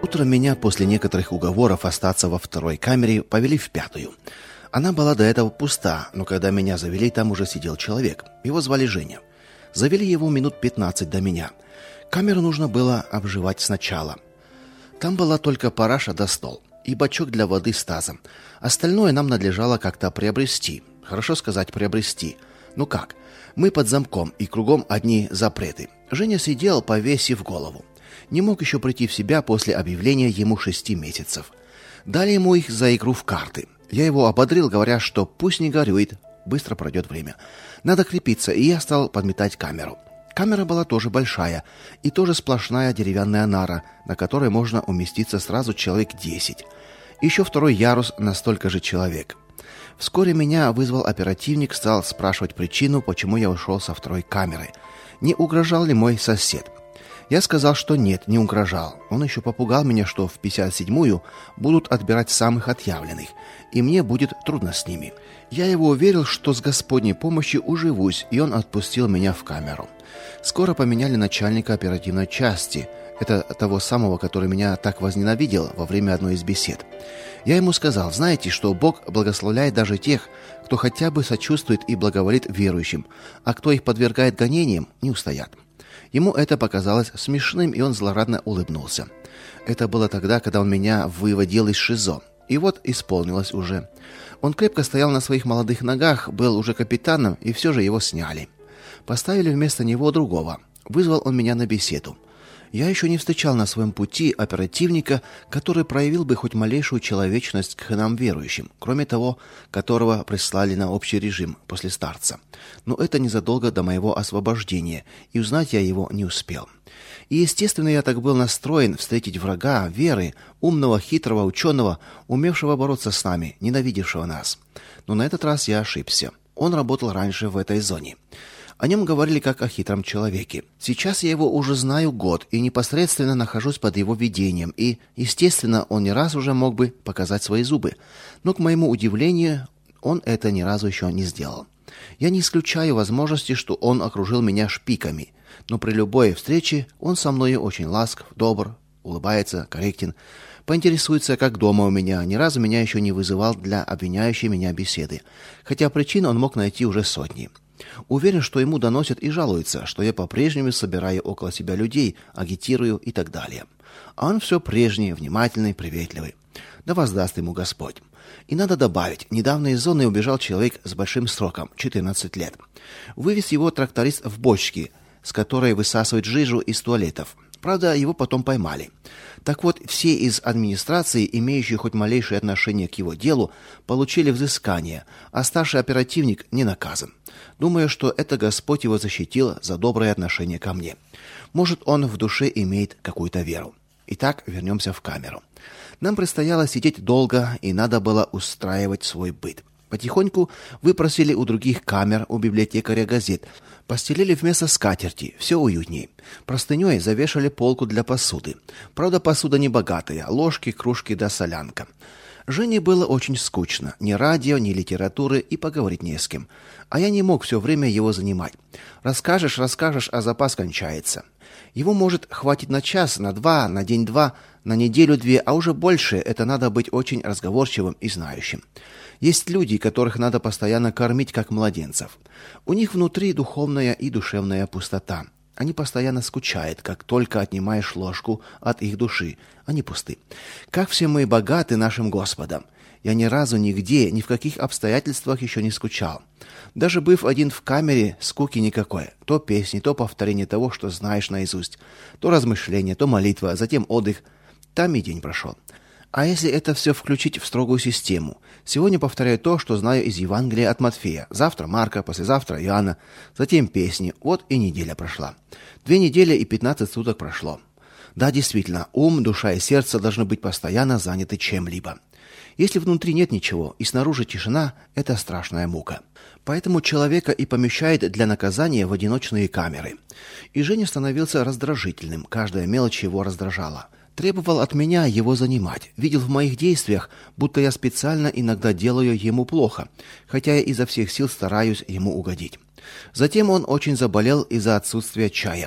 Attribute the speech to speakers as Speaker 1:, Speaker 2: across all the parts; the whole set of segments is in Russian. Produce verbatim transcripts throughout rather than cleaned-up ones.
Speaker 1: Утром меня после некоторых уговоров остаться во второй камере повели в пятую. Она была до этого пуста, но когда меня завели, там уже сидел человек. Его звали Женя. Завели его минут пятнадцать до меня. Камеру нужно было обживать сначала. Там была только параша да стол и бачок для воды с тазом. Остальное нам надлежало как-то приобрести. Хорошо сказать приобрести. Ну как? Мы под замком и кругом одни запреты. Женя сидел, повесив голову. Не мог еще прийти в себя после объявления ему шести месяцев. Дали ему их за игру в карты. Я его ободрил, говоря, что пусть не горюет, быстро пройдет время. Надо крепиться, и я стал подметать камеру. Камера была тоже большая, и тоже сплошная деревянная нара, на которой можно уместиться сразу человек десять. Еще второй ярус на столько же человек. Вскоре меня вызвал оперативник, стал спрашивать причину, почему я ушел со второй камеры. Не угрожал ли мой сосед? Я сказал, что нет, не угрожал. Он еще попугал меня, что в пятьдесят седьмую будут отбирать самых отъявленных, и мне будет трудно с ними. Я его уверил, что с Господней помощью уживусь, и он отпустил меня в камеру. Скоро поменяли начальника оперативной части, это того самого, который меня так возненавидел во время одной из бесед. Я ему сказал: знаете, что Бог благословляет даже тех, кто хотя бы сочувствует и благоволит верующим, а кто их подвергает гонениям, не устоят. Ему это показалось смешным, и он злорадно улыбнулся. Это было тогда, когда он меня выводил из ШИЗО. И вот исполнилось уже. Он крепко стоял на своих молодых ногах, был уже капитаном, и все же его сняли. Поставили вместо него другого. Вызвал он меня на беседу. Я еще не встречал на своем пути оперативника, который проявил бы хоть малейшую человечность к нам верующим, кроме того, которого прислали на общий режим после старца. Но это незадолго до моего освобождения, и узнать я его не успел. И, естественно, я так был настроен встретить врага веры, умного, хитрого ученого, умевшего бороться с нами, ненавидевшего нас. Но на этот раз я ошибся. Он работал раньше в этой зоне. О нем говорили как о хитром человеке. Сейчас я его уже знаю год и непосредственно нахожусь под его ведением, и, естественно, он не раз уже мог бы показать свои зубы. Но, к моему удивлению, он это ни разу еще не сделал. Я не исключаю возможности, что он окружил меня шпиками, но при любой встрече он со мной очень ласков, добр, улыбается, корректен, поинтересуется, как дома у меня, ни разу меня еще не вызывал для обвиняющей меня беседы, хотя причин он мог найти уже сотни. Уверен, что ему доносят и жалуются, что я по-прежнему собираю около себя людей, агитирую и так далее. А он все прежний, внимательный, приветливый. Да воздаст ему Господь. И надо добавить, недавно из зоны убежал человек с большим сроком, четырнадцать лет. Вывез его тракторист в бочке, с которой высасывает жижу из туалетов. Правда, его потом поймали. Так вот, все из администрации, имеющие хоть малейшее отношение к его делу, получили взыскание, а старший оперативник не наказан. Думаю, что это Господь его защитил за доброе отношение ко мне. Может, он в душе имеет какую-то веру. Итак, вернемся в камеру. Нам предстояло сидеть долго, и надо было устраивать свой быт. Потихоньку выпросили у других камер, у библиотекаря газет, постелили вместо скатерти, все уютней. Простыней завешали полку для посуды. Правда, посуда не богатая, ложки, кружки да солянка. Жене было очень скучно, ни радио, ни литературы, и поговорить не с кем. А я не мог все время его занимать. Расскажешь, расскажешь, а запас кончается. Его, может, хватит на час, на два, на день-два, на неделю-две, а уже больше это надо быть очень разговорчивым и знающим. Есть люди, которых надо постоянно кормить, как младенцев. У них внутри духовная и душевная пустота. Они постоянно скучают, как только отнимаешь ложку от их души. Они пусты. Как все мы богаты нашим Господом. Я ни разу нигде, ни в каких обстоятельствах еще не скучал. Даже быв один в камере, скуки никакой. То песни, то повторение того, что знаешь наизусть. То размышления, то молитва, затем отдых. Там и день прошел. А если это все включить в строгую систему? Сегодня повторяю то, что знаю из Евангелия от Матфея. Завтра Марка, послезавтра Иоанна, затем песни. Вот и неделя прошла. Две недели и пятнадцать суток прошло. Да, действительно, ум, душа и сердце должны быть постоянно заняты чем-либо. Если внутри нет ничего и снаружи тишина, это страшная мука. Поэтому человека и помещает для наказания в одиночные камеры. И Женя становился раздражительным, каждая мелочь его раздражала. Требовал от меня его занимать, видел в моих действиях, будто я специально иногда делаю ему плохо, хотя я изо всех сил стараюсь ему угодить. Затем он очень заболел из-за отсутствия чая.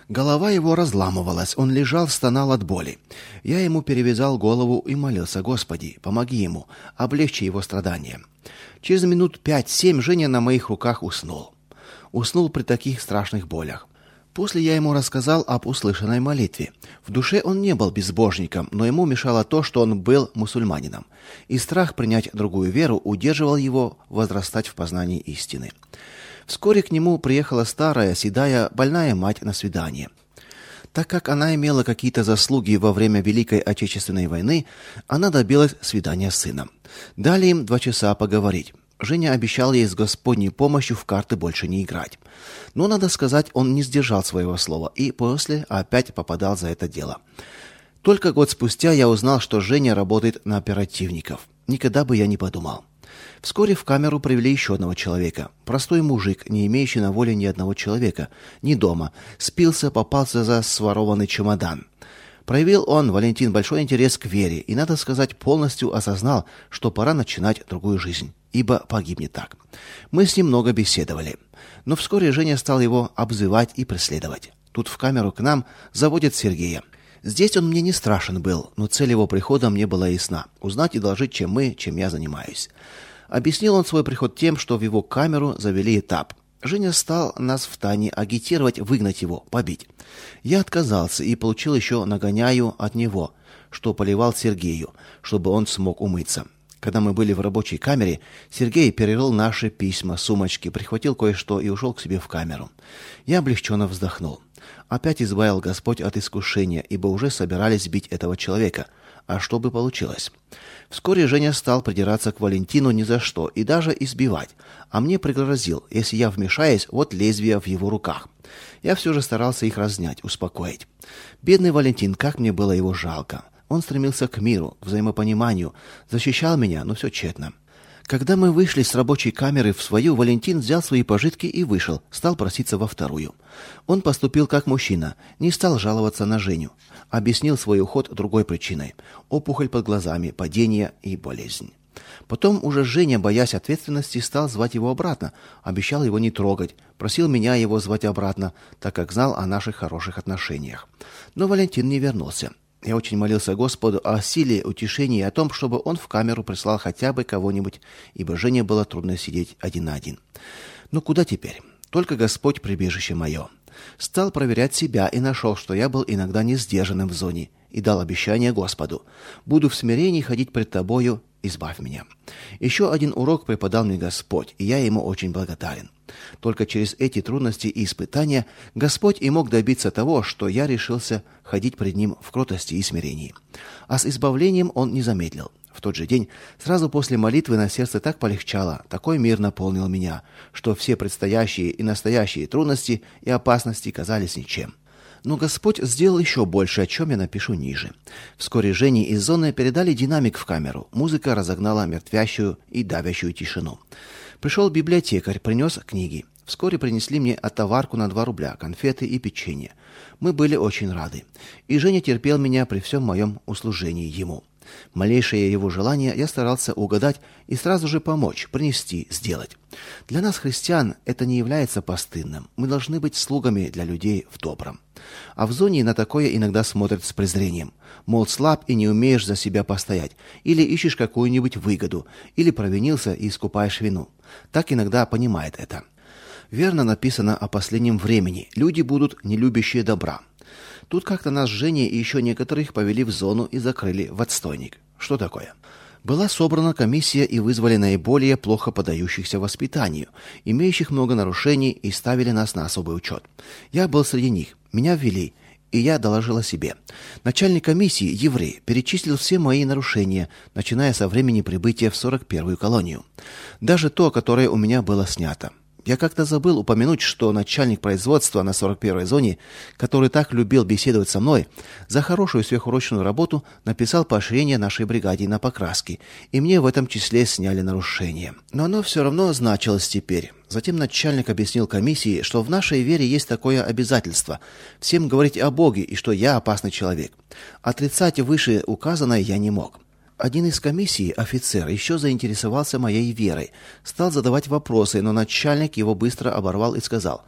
Speaker 1: Голова его разламывалась, он лежал, стонал от боли. Я ему перевязал голову и молился: Господи, помоги ему, облегчи его страдания. Через минут пять-семь Женя на моих руках уснул. Уснул при таких страшных болях. После я ему рассказал об услышанной молитве. В душе он не был безбожником, но ему мешало то, что он был мусульманином. И страх принять другую веру удерживал его возрастать в познании истины. Вскоре к нему приехала старая, седая, больная мать на свидание. Так как она имела какие-то заслуги во время Великой Отечественной войны, она добилась свидания с сыном. Дали им два часа поговорить. Женя обещал ей с Господней помощью в карты больше не играть. Но, надо сказать, он не сдержал своего слова и после опять попадал за это дело. Только год спустя я узнал, что Женя работает на оперативников. Никогда бы я не подумал. Вскоре в камеру привели еще одного человека. Простой мужик, не имеющий на воле ни одного человека, ни дома. Спился, попался за сворованный чемодан. Проявил он, Валентин, большой интерес к вере и, надо сказать, полностью осознал, что пора начинать другую жизнь, ибо погибнет так. Мы с ним много беседовали. Но вскоре Женя стал его обзывать и преследовать. Тут в камеру к нам заводят Сергея. Здесь он мне не страшен был, но цель его прихода мне была ясна – узнать и доложить, чем мы, чем я занимаюсь. Объяснил он свой приход тем, что в его камеру завели этап. Женя стал нас втайне агитировать, выгнать его, побить. Я отказался и получил еще нагоняю от него, что поливал Сергею, чтобы он смог умыться. Когда мы были в рабочей камере, Сергей перерыл наши письма, сумочки, прихватил кое-что и ушел к себе в камеру. Я облегченно вздохнул. Опять избавил Господь от искушения, ибо уже собирались бить этого человека. А что бы получилось? Вскоре Женя стал придираться к Валентину ни за что и даже избивать, а мне пригрозил: если я вмешаюсь, вот лезвие в его руках. Я все же старался их разнять, успокоить. Бедный Валентин, как мне было его жалко. Он стремился к миру, к взаимопониманию, защищал меня, но все тщетно. Когда мы вышли с рабочей камеры в свою, Валентин взял свои пожитки и вышел, стал проситься во вторую. Он поступил как мужчина, не стал жаловаться на Женю. Объяснил свой уход другой причиной – опухоль под глазами, падение и болезнь. Потом уже Женя, боясь ответственности, стал звать его обратно, обещал его не трогать, просил меня его звать обратно, так как знал о наших хороших отношениях. Но Валентин не вернулся. Я очень молился Господу о силе, утешении и о том, чтобы он в камеру прислал хотя бы кого-нибудь, ибо Жене было трудно сидеть один на один. Но куда теперь? Только Господь прибежище мое. Стал проверять себя и нашел, что я был иногда не сдержанным в зоне, и дал обещание Господу: «Буду в смирении ходить пред Тобою, избавь меня». Еще один урок преподал мне Господь, и я ему очень благодарен. Только через эти трудности и испытания Господь и мог добиться того, что я решился ходить пред Ним в кротости и смирении. А с избавлением Он не замедлил. В тот же день, сразу после молитвы, на сердце так полегчало, такой мир наполнил меня, что все предстоящие и настоящие трудности и опасности казались ничем. Но Господь сделал еще больше, о чем я напишу ниже. Вскоре Жене из зоны передали динамик в камеру. Музыка разогнала мертвящую и давящую тишину. Пришел библиотекарь, принес книги. Вскоре принесли мне отоварку на два рубля, конфеты и печенье. Мы были очень рады. И Женя терпел меня при всем моем услужении ему. Малейшее его желание я старался угадать и сразу же помочь, принести, сделать. Для нас, христиан, это не является постыдным. Мы должны быть слугами для людей в добром. А в зоне на такое иногда смотрят с презрением. Мол, слаб и не умеешь за себя постоять, или ищешь какую-нибудь выгоду, или провинился и искупаешь вину. Так иногда понимает это. Верно написано о последнем времени. Люди будут не любящие добра. Тут как-то нас с Женей и еще некоторых повели в зону и закрыли в отстойник. Что такое? Была собрана комиссия и вызвали наиболее плохо подающихся воспитанию, имеющих много нарушений, и ставили нас на особый учет. Я был среди них. Меня ввели, и я доложил о себе. Начальник комиссии, еврей, перечислил все мои нарушения, начиная со времени прибытия в сорок первую колонию. Даже то, которое у меня было снято. Я как-то забыл упомянуть, что начальник производства на сорок первой зоне, который так любил беседовать со мной, за хорошую сверхурочную работу написал поощрение нашей бригаде на покраски, и мне в этом числе сняли нарушение. Но оно все равно значилось теперь. Затем начальник объяснил комиссии, что в нашей вере есть такое обязательство – всем говорить о Боге и что я опасный человек. Отрицать выше указанное я не мог. Один из комиссии, офицер, еще заинтересовался моей верой, стал задавать вопросы, но начальник его быстро оборвал и сказал: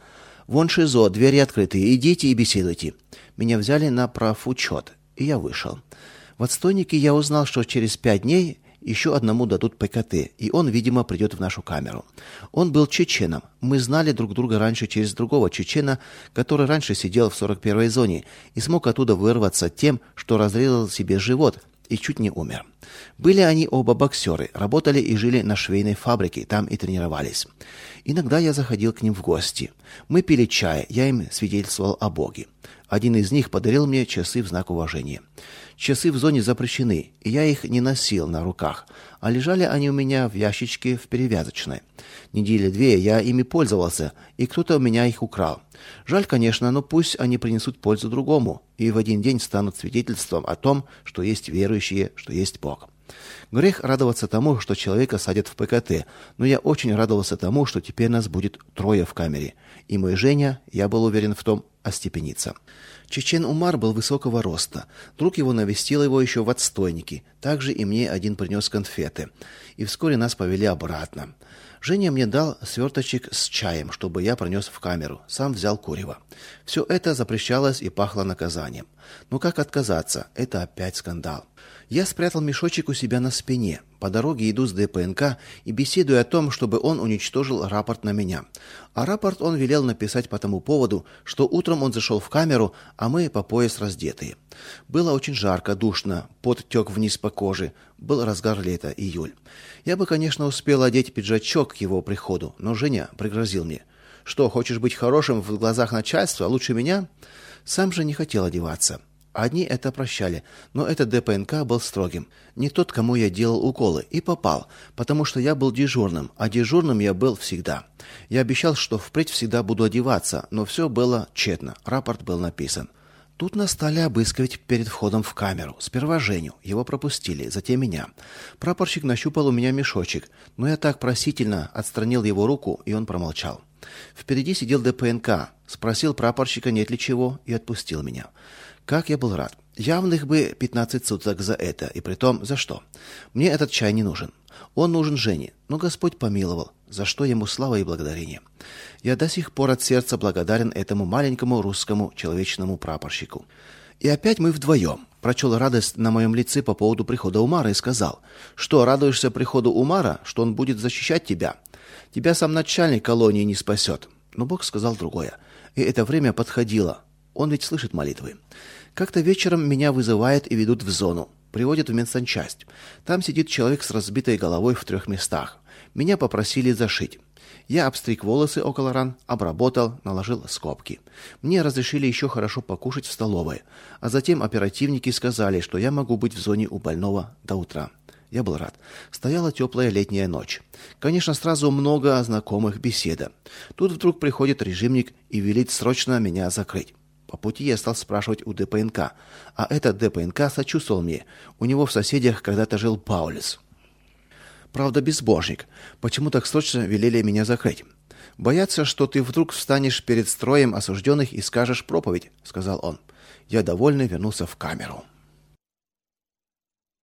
Speaker 1: Вон ШИЗО, двери открыты, идите и беседуйте. Меня взяли на профучет, и я вышел. В отстойнике я узнал, что через пять дней еще одному дадут ПКТ, и он, видимо, придет в нашу камеру. Он был чеченом. Мы знали друг друга раньше через другого чечена, который раньше сидел в сорок первой зоне и смог оттуда вырваться тем, что разрезал себе живот и чуть не умер. Были они оба боксеры, работали и жили на швейной фабрике, там и тренировались. Иногда я заходил к ним в гости. Мы пили чай, я им свидетельствовал о Боге. Один из них подарил мне часы в знак уважения. Часы в зоне запрещены, и я их не носил на руках, а лежали они у меня в ящичке в перевязочной. Недели две я ими пользовался, и кто-то у меня их украл. Жаль, конечно, но пусть они принесут пользу другому, и в один день станут свидетельством о том, что есть верующие, что есть Бог. Грех радоваться тому, что человека садят в ПКТ, но я очень радовался тому, что теперь нас будет трое в камере, и мой Женя, я был уверен в том, остепенится. Чечен Умар был высокого роста. Друг его навестил его еще в отстойнике. Также и мне один принес конфеты. И вскоре нас повели обратно. Женя мне дал сверточек с чаем, чтобы я пронес в камеру. Сам взял курево. Все это запрещалось и пахло наказанием. Но как отказаться? Это опять скандал. Я спрятал мешочек у себя на спине. По дороге иду с ДПНК и беседую о том, чтобы он уничтожил рапорт на меня. А рапорт он велел написать по тому поводу, что утром он зашел в камеру, а мы по пояс раздетые. Было очень жарко, душно, пот тек вниз по коже. Был разгар лета, июль. Я бы, конечно, успел одеть пиджачок к его приходу, но Женя пригрозил мне. Что, хочешь быть хорошим в глазах начальства, лучше меня? Сам же не хотел одеваться. Одни это прощали, но этот ДПНК был строгим. Не тот, кому я делал уколы, и попал, потому что я был дежурным, а дежурным я был всегда. Я обещал, что впредь всегда буду одеваться, но все было тщетно, рапорт был написан. Тут нас стали обыскивать перед входом в камеру. Сперва Женю, его пропустили, затем меня. Прапорщик нащупал у меня мешочек, но я так просительно отстранил его руку, и он промолчал. Впереди сидел ДПНК, спросил прапорщика, нет ли чего, и отпустил меня. Как я был рад. Явных бы пятнадцать суток за это, и притом за что? Мне этот чай не нужен. Он нужен Жене, но Господь помиловал, за что ему слава и благодарение. Я до сих пор от сердца благодарен этому маленькому русскому человечному прапорщику. И опять мы вдвоем. Прочел радость на моем лице по поводу прихода Умара и сказал, что радуешься приходу Умара, что он будет защищать тебя. Тебя сам начальник колонии не спасет. Но Бог сказал другое. И это время подходило. Он ведь слышит молитвы. Как-то вечером меня вызывают и ведут в зону. Приводят в медсанчасть. Там сидит человек с разбитой головой в трех местах. Меня попросили зашить. Я обстриг волосы около ран, обработал, наложил скобки. Мне разрешили еще хорошо покушать в столовой. А затем оперативники сказали, что я могу быть в зоне у больного до утра. Я был рад. Стояла теплая летняя ночь. Конечно, сразу много знакомых беседа. Тут вдруг приходит режимник и велит срочно меня закрыть. По пути я стал спрашивать у ДПНК, а этот ДПНК сочувствовал мне. У него в соседях когда-то жил Паулюс. Правда, безбожник. Почему так срочно велели меня закрыть? Боятся, что ты вдруг встанешь перед строем осужденных и скажешь проповедь, сказал он. Я довольный вернулся в камеру.